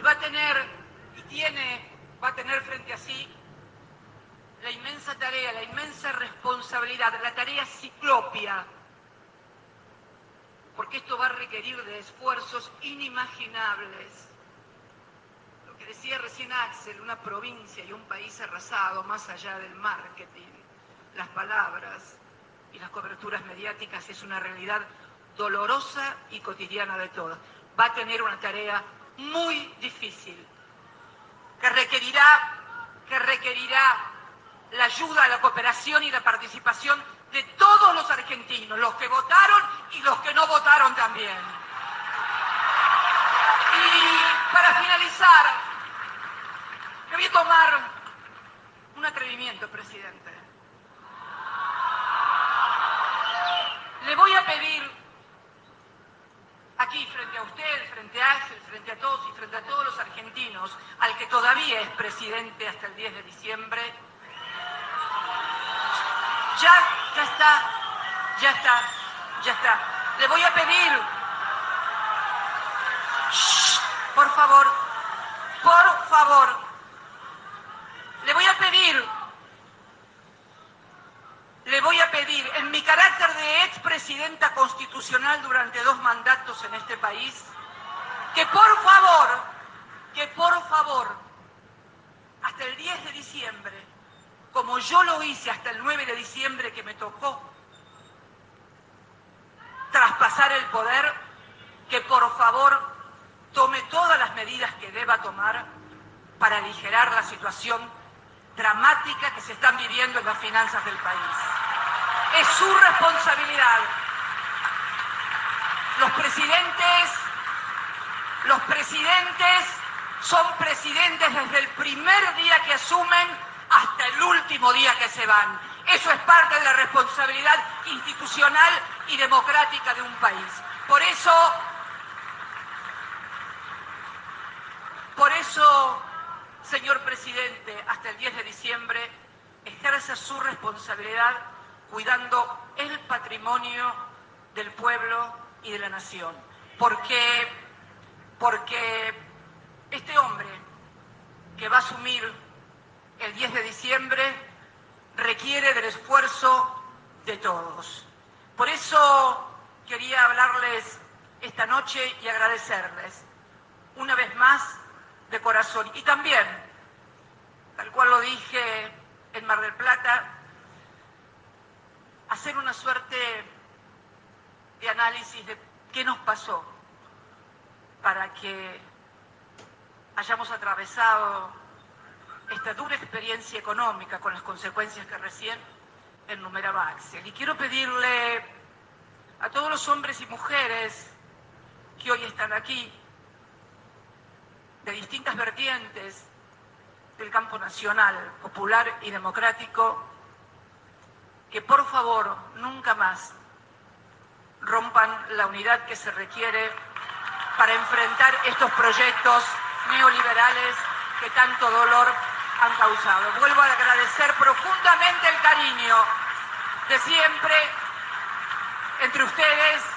y va a tener frente a sí la inmensa tarea, la inmensa responsabilidad, la tarea ciclopia, porque esto va a requerir de esfuerzos inimaginables. Lo que decía recién Axel, una provincia y un país arrasado, más allá del marketing, las palabras y las coberturas mediáticas, es una realidad dolorosa y cotidiana de todos. Va a tener una tarea muy difícil, que requerirá la ayuda, la cooperación y la participación de todos los argentinos, los que votaron y los que no votaron también. Y para finalizar, me voy a tomar un atrevimiento, presidente. Le voy a pedir aquí, frente a usted, frente a Axel, frente a todos y frente a todos los argentinos, al que todavía es presidente hasta el 10 de diciembre, ya está. Le voy a pedir, por favor, le voy a pedir, en mi carácter de expresidenta constitucional durante 2 mandatos en este país, que por favor, hasta el 10 de diciembre, como yo lo hice hasta el 9 de diciembre que me tocó traspasar el poder, que por favor tome todas las medidas que deba tomar para aligerar la situación dramática que se están viviendo en las finanzas del país. Es su responsabilidad. Los presidentes son presidentes desde el primer día que asumen hasta el último día que se van. Eso es parte de la responsabilidad institucional y democrática de un país. Por eso, señor presidente, hasta el 10 de diciembre, ejerza su responsabilidad cuidando el patrimonio del pueblo y de la nación. Porque este hombre que va a asumir el 10 de diciembre requiere del esfuerzo de todos. Por eso quería hablarles esta noche y agradecerles una vez más de corazón. Y también, tal cual lo dije en Mar del Plata, hacer una suerte de análisis de qué nos pasó para que hayamos atravesado esta dura experiencia económica con las consecuencias que recién enumeraba Axel. Y quiero pedirle a todos los hombres y mujeres que hoy están aquí, de distintas vertientes del campo nacional, popular y democrático, que por favor nunca más rompan la unidad que se requiere para enfrentar estos proyectos neoliberales que tanto dolor han causado. Vuelvo a agradecer profundamente el cariño de siempre entre ustedes